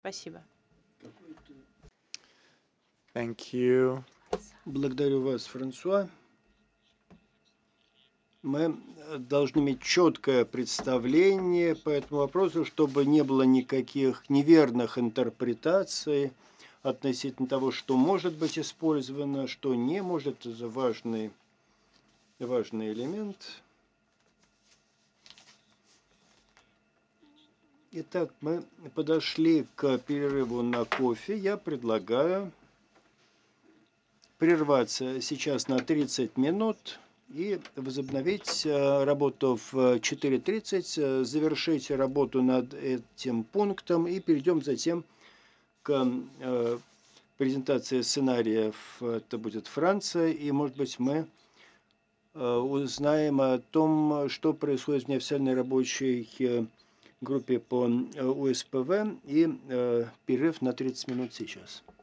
Спасибо. Thank you. Благодарю вас, Франсуа. Мы должны иметь четкое представление по этому вопросу, чтобы не было никаких неверных интерпретаций относительно того, что может быть использовано, что не может. Это важный элемент. Итак, мы подошли к перерыву на кофе. Я предлагаю прерваться сейчас на 30 минут и возобновить работу в 4:30, завершить работу над этим пунктом и перейдем затем к презентации сценариев. Это будет Франция, и, может быть, мы узнаем о том, что происходит в неофициальной рабочей группе по УСПВ, и перерыв на 30 минут сейчас.